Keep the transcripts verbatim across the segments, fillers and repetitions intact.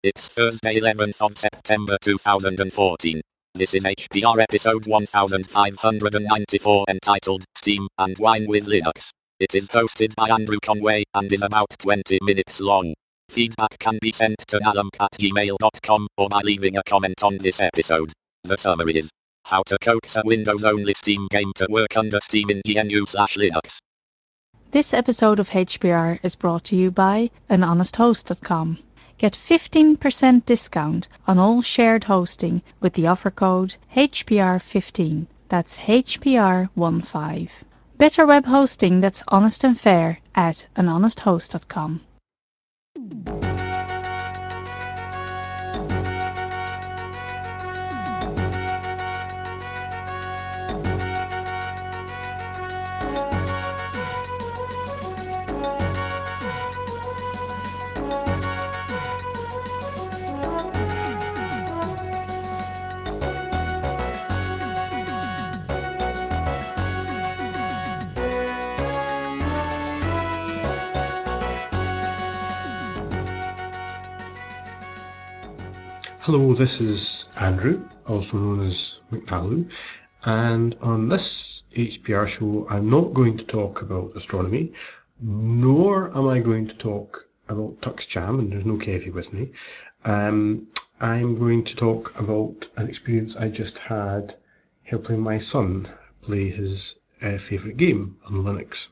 It's Thursday eleventh of September two thousand fourteen. This is H P R episode one thousand five hundred ninety-four entitled Steam and Wine with Linux. It is hosted by Andrew Conway and is about twenty minutes long. Feedback can be sent to nalump at gmail dot com or by leaving a comment on this episode. The summary is how to coax a Windows-only Steam game to work under Steam in G N U slash Linux. This episode of H P R is brought to you by an honest host dot com. Get fifteen percent discount on all shared hosting with the offer code H P R fifteen. That's H P R fifteen. Better web hosting that's honest and fair at an honest host dot com. Hello, this is Andrew, also known as McNaloo, and on this H P R show I'm not going to talk about astronomy, nor am I going to talk about TuxJam, and there's no Kevy with me. Um, I'm going to talk about an experience I just had helping my son play his uh, favourite game on Linux.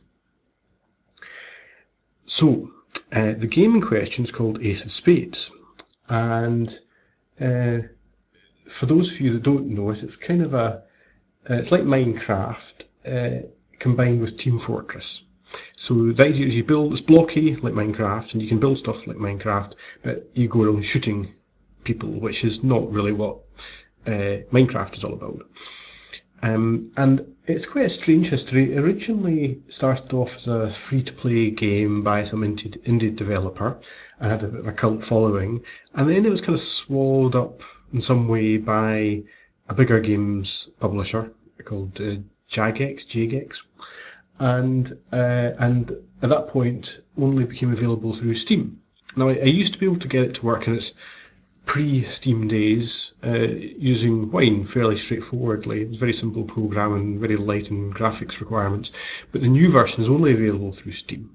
So, uh, the game in question is called Ace of Spades, and Uh, for those of you that don't know it, it's kind of a, uh, it's like Minecraft uh, combined with Team Fortress. So the idea is you build, it's blocky like Minecraft, and you can build stuff like Minecraft, but you go around shooting people, which is not really what uh, Minecraft is all about. Um, and it's quite a strange history. It originally started off as a free-to-play game by some indie, indie developer and had a bit of a cult following. And then it was kind of swallowed up in some way by a bigger games publisher called uh, Jagex, Jagex. And, uh, and at that point only became available through Steam. Now, I, I used to be able to get it to work in its pre-Steam days uh, using Wine fairly straightforwardly. It was very simple programming, very light in graphics requirements. But the new version is only available through Steam.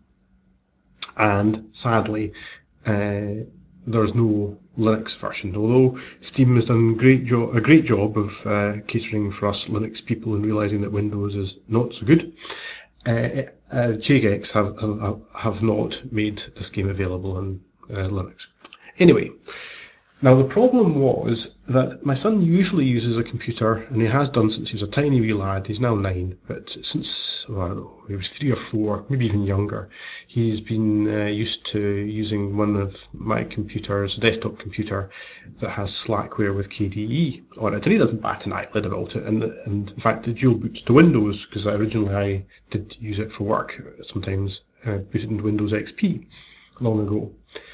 And sadly, uh, there's no Linux version. Although Steam has done great jo- a great job of uh, catering for us Linux people and realizing that Windows is not so good, uh, uh, Jagex have, have have not made this game available on uh, Linux. Anyway, now, the problem was that my son usually uses a computer, and he has done since he was a tiny wee lad. He's now nine, but since, well, I don't know, he was three or four, maybe even younger, he's been uh, used to using one of my computers, a desktop computer, that has Slackware with K D E on it. And he doesn't bat an eyelid about it. And, and in fact, it dual boots to Windows, because originally I did use it for work sometimes, uh, booted into Windows X P long ago.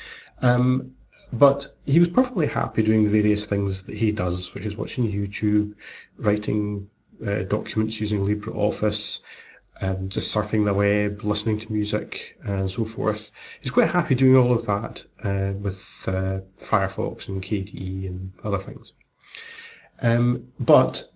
Um, But he was perfectly happy doing the various things that he does, which is watching YouTube, writing uh, documents using LibreOffice, um, just surfing the web, listening to music, and so forth. He's quite happy doing all of that uh, with uh, Firefox and K D E and other things. Um, but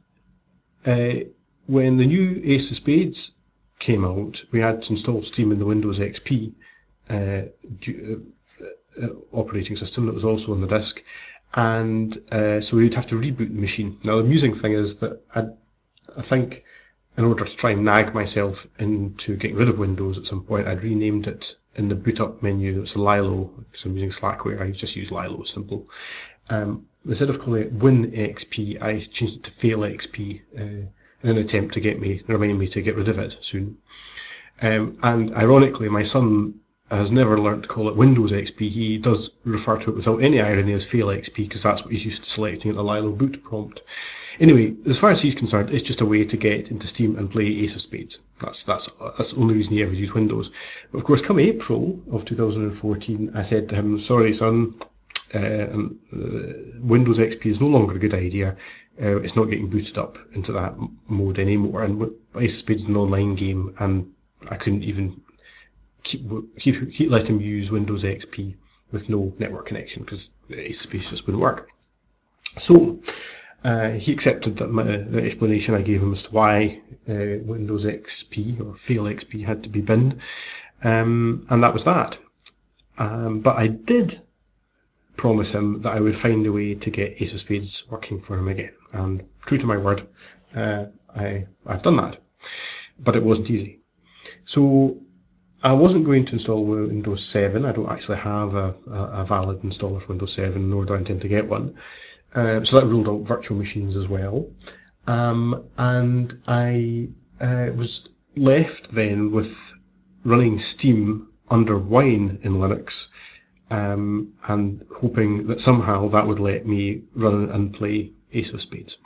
uh, when the new Ace of Spades came out, we had to install Steam in the Windows X P. Uh, due, uh, operating system that was also on the disk, and uh, so we'd have to reboot the machine. Now, the amusing thing is that I, I think in order to try and nag myself into getting rid of Windows at some point, I'd renamed it in the boot up menu. It's Lilo, because I'm using Slackware. I just use Lilo, simple. Um, instead of calling it WinXP, I changed it to FailXP uh, in an attempt to get me, remind me to get rid of it soon. Um, and ironically, my son has never learnt to call it Windows X P. He does refer to it without any irony as Fail X P because that's what he's used to selecting at the Lilo boot prompt. Anyway, as far as he's concerned, it's just a way to get into Steam and play Ace of Spades. That's that's that's the only reason he ever used Windows. But of course, come April of two thousand fourteen, I said to him, "Sorry, son, uh, um, uh, Windows X P is no longer a good idea. Uh, it's not getting booted up into that mode anymore. And Ace of Spades is an online game, and I couldn't even keep keep keep letting him use Windows X P with no network connection because Ace of Spades just wouldn't work. So uh, he accepted that my, the explanation I gave him as to why uh, Windows X P or Fail X P had to be binned, um, and that was that. Um, but I did promise him that I would find a way to get Ace of Spades working for him again, and true to my word, uh, I, I've done that. But it wasn't easy. So I wasn't going to install Windows seven. I don't actually have a, a, a valid installer for Windows seven, nor do I intend to get one. Uh, so that ruled out virtual machines as well. Um, and I uh, was left then with running Steam under Wine in Linux, um, and hoping that somehow that would let me run and play Ace of Spades.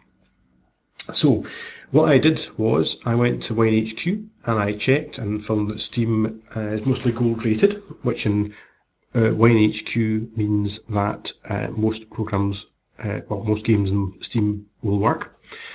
So what I did was I went to WineHQ and I checked and found that Steam uh, is mostly gold rated, which in uh, WineHQ means that uh, most programs, uh, well, most games in Steam will work.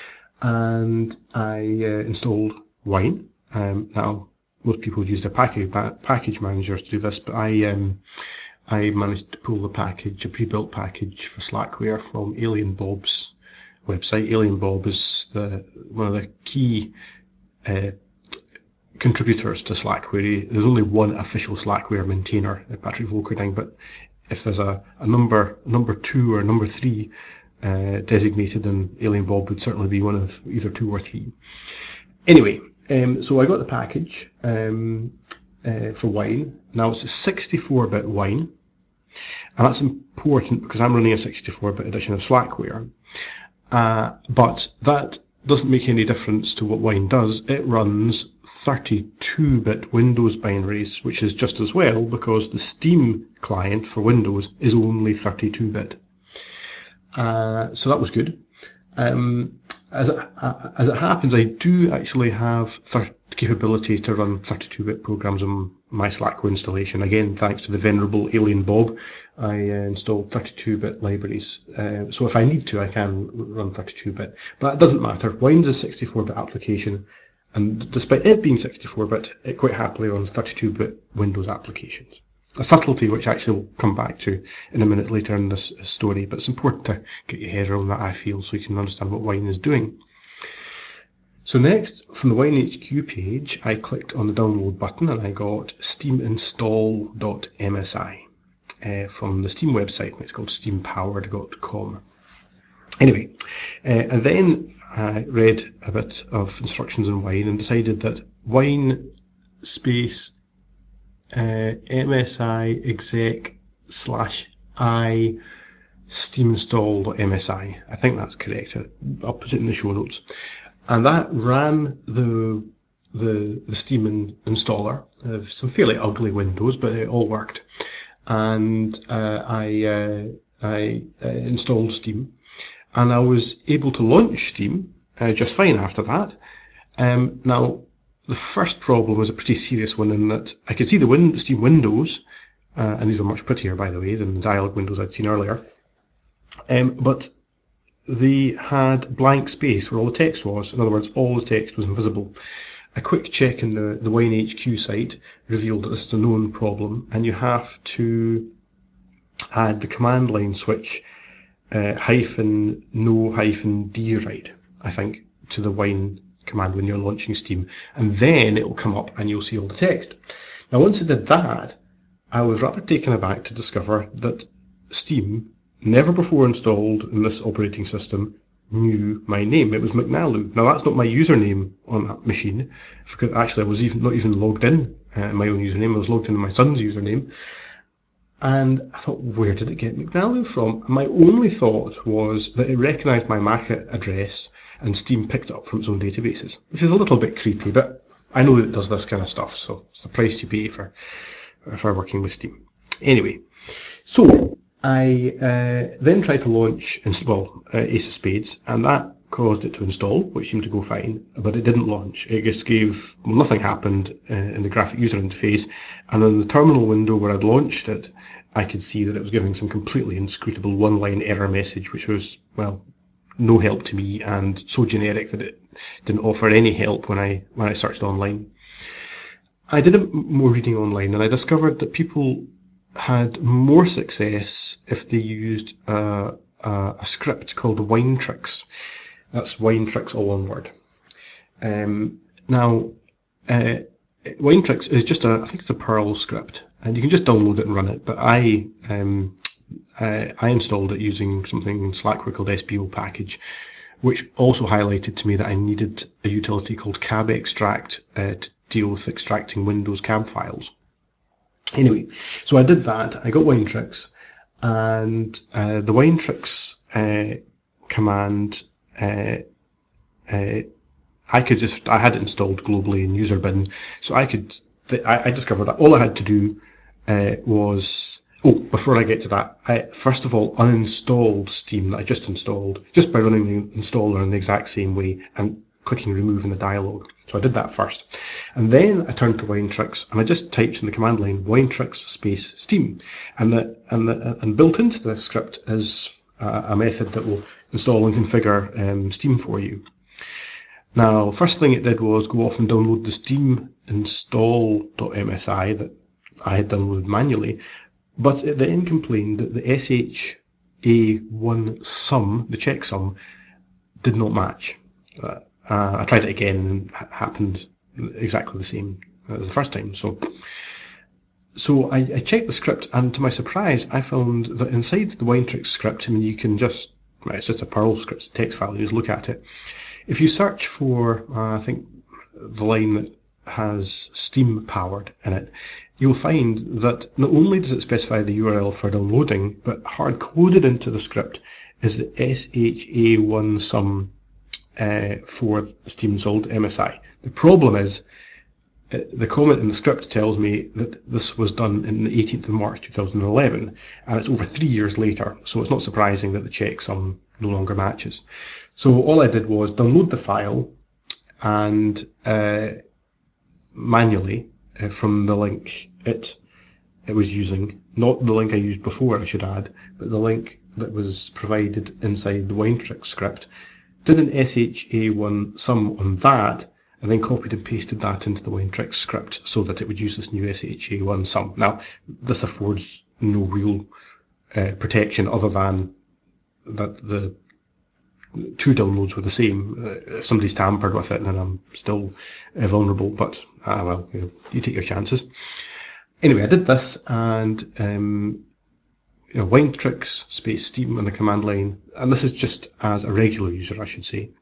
And I uh, installed Wine. Um, now, most people use their package package managers to do this, but I um, I managed to pull the package, a pre-built package for Slackware from Alien Bob's website. Alien Bob is the one of the key uh, contributors to Slackware. There's only one official Slackware maintainer, Patrick Volkerding, but if there's a, a number number two or number three uh, designated, then Alien Bob would certainly be one of either two or three. Anyway, um, so I got the package um, uh, for Wine. Now it's a sixty-four bit Wine, and that's important because I'm running a sixty-four bit edition of Slackware. Uh, but that doesn't make any difference to what Wine does. It runs thirty-two bit Windows binaries, which is just as well because the Steam client for Windows is only thirty-two bit. Uh, so that was good. Um, as, it, uh, as it happens, I do actually have the capability to run thirty-two bit programs on my Slackware installation. Again, thanks to the venerable Alien Bob, I uh, installed thirty-two bit libraries. Uh, so if I need to, I can run thirty-two bit. But it doesn't matter. Wine's a sixty-four bit application, and despite it being sixty-four bit, it quite happily runs thirty-two bit Windows applications. A subtlety which actually we'll come back to in a minute later in this story, but it's important to get your head around that, I feel, so you can understand what Wine is doing. So next, from the WineHQ page, I clicked on the download button and I got steam install dot M S I uh, from the Steam website. It's called steam powered dot com. Anyway, uh, and then I read a bit of instructions on Wine and decided that Wine space Uh, M S I exec slash I steam install dot M S I. I think that's correct. I'll put it in the show notes. And that ran the the, the Steam in, installer of some fairly ugly windows, but it all worked. And uh, I uh, I uh, installed Steam, and I was able to launch Steam uh, just fine after that. Um, now, the first problem was a pretty serious one in that I could see the win Steam windows, uh, and these were much prettier, by the way, than the dialog windows I'd seen earlier. Um, but they had blank space where all the text was. In other words, all the text was invisible. A quick check in the, the WineHQ site revealed that this is a known problem, and you have to add the command line switch uh, hyphen no hyphen d right, I think, to the Wine command when you're launching Steam, and then it will come up and you'll see all the text. Now, once it did that, I was rather taken aback to discover that Steam, never before installed in this operating system, knew my name. It was McNaloo. Now, that's not my username on that machine, because actually I was even not even logged in uh, my own username. I was logged in my son's username. And I thought, where did it get McNaloo from? And my only thought was that it recognised my M A C address and Steam picked it up from its own databases, which is a little bit creepy, but I know that it does this kind of stuff, so it's the price you pay for, for working with Steam. Anyway, so I uh, then tried to launch, well, uh, Ace of Spades, and that caused it to install, which seemed to go fine, but it didn't launch. It just gave, well, nothing happened uh, in the graphic user interface, and in the terminal window where I'd launched it, I could see that it was giving some completely inscrutable one-line error message, which was, well, no help to me, and so generic that it didn't offer any help when I when I searched online. I did a more reading online, and I discovered that people had more success if they used a, a, a script called Winetricks. That's Winetricks, all one word. Um, now, uh, Winetricks is just a, I think it's a Perl script, and you can just download it and run it. But I, um, I, I installed it using something in Slackware called S P O package, which also highlighted to me that I needed a utility called cab extract uh, to deal with extracting Windows cab files. Anyway, so I did that. I got Winetricks, and uh, the Winetricks uh, command, uh, uh, I could just, I had it installed globally in user bin, so I could, I, I discovered that all I had to do uh, was, oh, before I get to that, I first of all uninstalled Steam that I just installed, just by running the installer in the exact same way and clicking remove in the dialog. So I did that first. And then I turned to Winetricks and I just typed in the command line Winetricks space Steam. And, the, and, the, and built into the script is a, a method that will install and configure um, Steam for you. Now, first thing it did was go off and download the Steam install.msi that I had downloaded manually, but it then complained that the S H A one sum, the checksum, did not match. Uh, uh, I tried it again and it happened exactly the same as the first time. So, so I, I checked the script, and to my surprise, I found that inside the Winetricks script, I mean, you can just, right, it's just a Perl script, text file, you just look at it. If you search for, uh, I think, the line that has Steam powered in it, you'll find that not only does it specify the U R L for downloading, but hard-coded into the script is the S H A one sum uh, for Steam installed M S I. The problem is, uh, the comment in the script tells me that this was done in the eighteenth of March two thousand eleven, and it's over three years later, so it's not surprising that the checksum no longer matches. So all I did was download the file and uh, manually uh, from the link it it was using, not the link I used before, I should add, but the link that was provided inside the Winetricks script, did an S H A one sum on that, and then copied and pasted that into the Winetricks script so that it would use this new S H A one sum. Now, this affords no real uh, protection other than that the two downloads were the same. Uh, if somebody's tampered with it, then I'm still uh, vulnerable, but ah, well, you know, you take your chances. Anyway, I did this, and um, you know, Winetricks space Steam on the command line, and this is just as a regular user, I should say.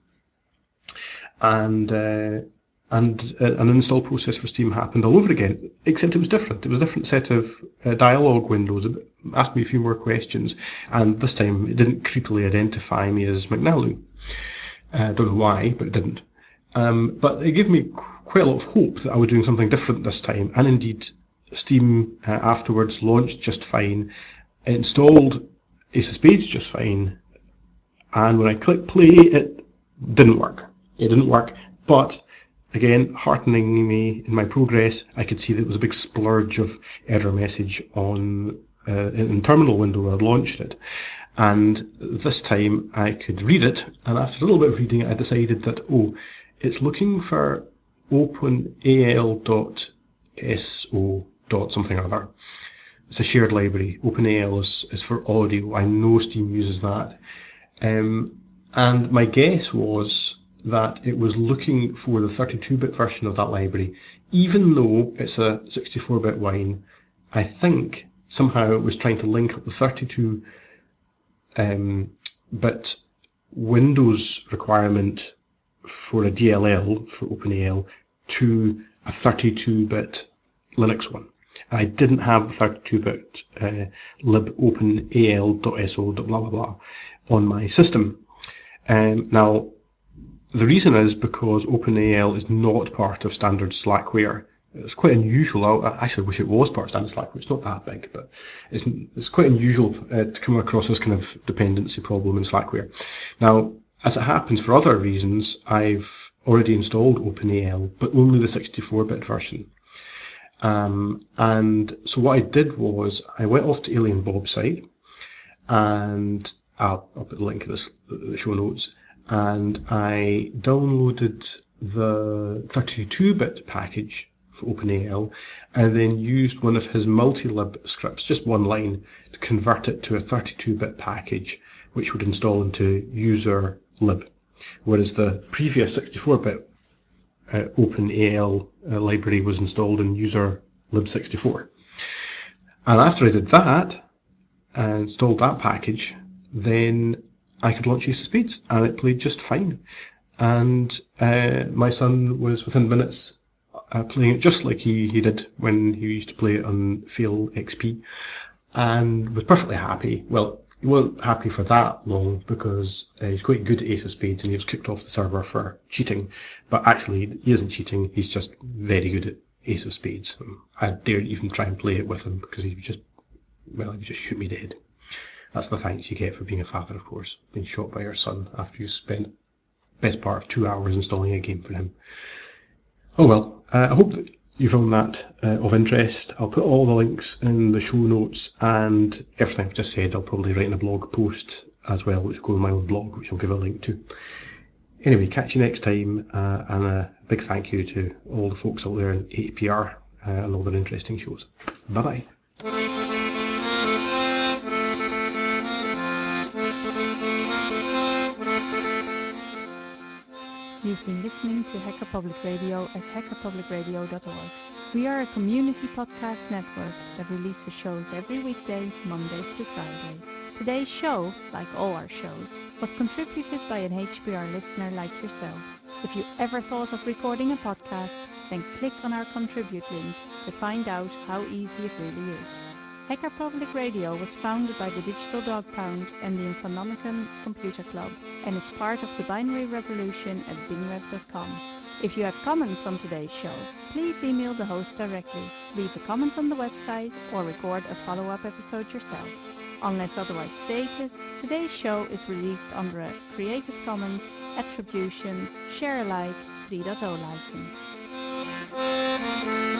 And uh, and uh, an install process for Steam happened all over again, except it was different. It was a different set of uh, dialog windows. It asked me a few more questions, and this time it didn't creepily identify me as McNally. I uh, don't know why, but it didn't. Um, but it gave me quite a lot of hope that I was doing something different this time, and indeed, Steam uh, afterwards launched just fine, it installed Ace of Spades just fine, and when I clicked play, it didn't work. It didn't work, but again, heartening me in my progress, I could see that there was a big splurge of error message on uh, in the terminal window where I'd launched it. And this time I could read it, and after a little bit of reading, I decided that, oh, it's looking for openal dot so dot something or other. It's a shared library. OpenAL is, is for audio. I know Steam uses that. Um, and my guess was that it was looking for the thirty-two bit version of that library. Even though it's a sixty-four bit wine, I think somehow it was trying to link up the thirty-two um, bit Windows requirement for a D L L, for OpenAL, to a thirty-two bit Linux one. I didn't have the thirty-two bit uh, libopenal.so blah blah blah on my system. Um, now, the reason is because OpenAL is not part of standard Slackware. It's quite unusual. I actually wish it was part of standard Slackware. It's not that big, but it's it's quite unusual uh, to come across this kind of dependency problem in Slackware. Now, as it happens for other reasons, I've already installed OpenAL, but only the sixty-four bit version. Um, and so what I did was I went off to Alien Bob's site, and I'll, I'll put the link in the show notes, and I downloaded the thirty-two bit package for OpenAL, and then used one of his multi-lib scripts, just one line, to convert it to a thirty-two bit package, which would install into user lib, whereas the previous sixty-four bit uh, OpenAL uh, library was installed in user lib sixty-four. And after I did that, and installed that package, then I could launch Ace of Spades, and it played just fine. And uh, my son was within minutes uh, playing it just like he, he did when he used to play it on Fail X P, and was perfectly happy. Well, he wasn't happy for that long because uh, he's quite good at Ace of Spades, and he was kicked off the server for cheating. But actually, he isn't cheating. He's just very good at Ace of Spades. I dared even try and play it with him because he would just, well, he would just shoot me dead. That's the thanks you get for being a father, of course, being shot by your son after you spent best part of two hours installing a game for him. Oh well, uh, I hope that you found that uh, of interest. I'll put all the links in the show notes, and everything I've just said I'll probably write in a blog post as well, which will go on my own blog, which I'll give a link to. Anyway, catch you next time, uh, and a big thank you to all the folks out there in H P R uh, and all their interesting shows. Bye bye. You've been listening to Hacker Public Radio at hacker public radio dot org. We are a community podcast network that releases shows every weekday, Monday through Friday. Today's show, like all our shows, was contributed by an H P R listener like yourself. If you ever thought of recording a podcast, then click on our contribute link to find out how easy it really is. Hacker Public Radio was founded by the Digital Dog Pound and the Infonomicon Computer Club and is part of the Binary Revolution at bing rev dot com. If you have comments on today's show, please email the host directly, leave a comment on the website, or record a follow-up episode yourself. Unless otherwise stated, today's show is released under a Creative Commons Attribution Share Alike three point oh license.